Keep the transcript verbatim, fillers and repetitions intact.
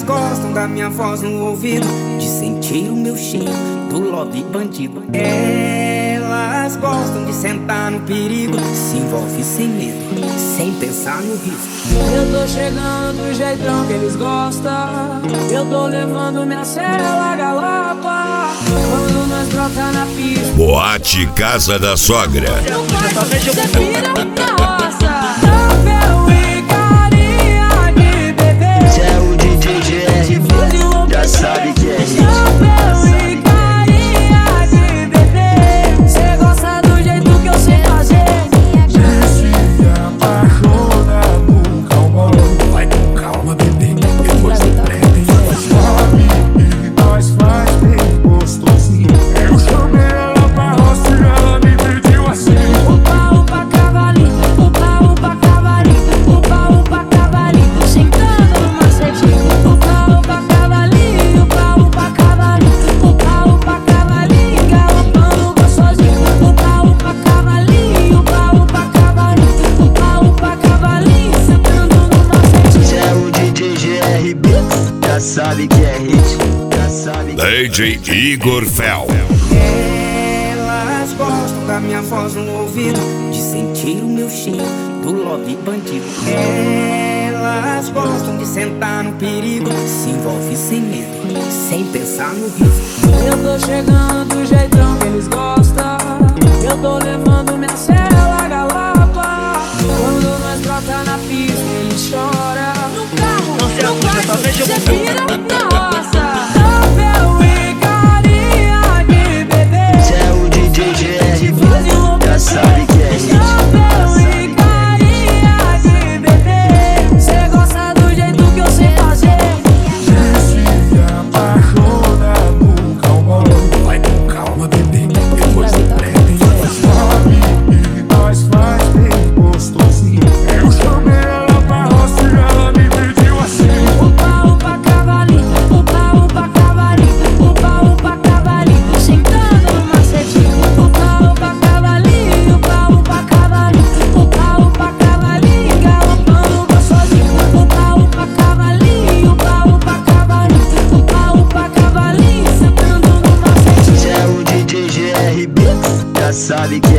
gostam da minha voz no ouvido, de sentir o meu cheiro do love bandido. Elas gostam de sentar no perigo, se envolve sem medo, sem pensar no risco. Eu tô chegando do jeitão que eles gostam, eu tô levando minha cela galopa. Quando nós brota na pista, Boate Casa da Sogra. eu faço você vira na roça. Chapéu e carinha de bebê, Cê é o D J G R, já sabe que é hit. chapéu e carinha de bebê. Cê gosta do jeito que eu sei fazer. Se apaixona no calmão. Vai com calma, bebê, depois do pré-tem. Sobe e nós faz bem gostosinho. Eu chamei ela pra roça e ela me pediu assim. Upa, upa, cavalinho, upa, upa, cavalinho, upa, upa, cavalinho, sentando no macetinho. Upa, upa, cavalinho, upa, upa, cavalinho, upa, upa, cavalinho, galopando gostosinho. Upa, upa, cavalinho, upa, upa, cavalinho, upa, upa, cavalinho, sentando no macetinho. Cê é o D J G R Beats, já sabe que é hit. Já sabe que é D J Igor Fel. Elas gostam da minha voz no ouvido, de sentir o meu cheiro do love bandido. Elas gostam de sentar no perigo, se envolve sem medo, sem pensar no risco. Eu tô chegando do jeitão que eles gostam, eu tô levando minha cela galopa. Quando nós brota na pista, eles choram. No carro, no quarto, cê vira na roça. Chapéu e carinha de bebê, Cê é o D J G R, faz enlouquecer. já sabe que é hit. Chapéu e carinha de bebê, cê gosta do jeito que eu sei fazer. Se apaixona no calmão. Vai com calma, bebê, depois do pré-tem. Sobe e nós faz bem gostosinho. Eu chamei ela pra roça e ela me pediu assim. Upa, upa, cavalinho, upa, upa, cavalinho, upa, upa, cavalinho, sentando no macetinho. Upa, upa, cavalinho, upa, upa, cavalinho, upa, upa, cavalinho, galopando gostosinho. Upa, upa, cavalinho, upa, upa, cavalinho, upa, upa, cavalinho, sentando no macetinho. Cê é o D J G R Beats, já sabe que é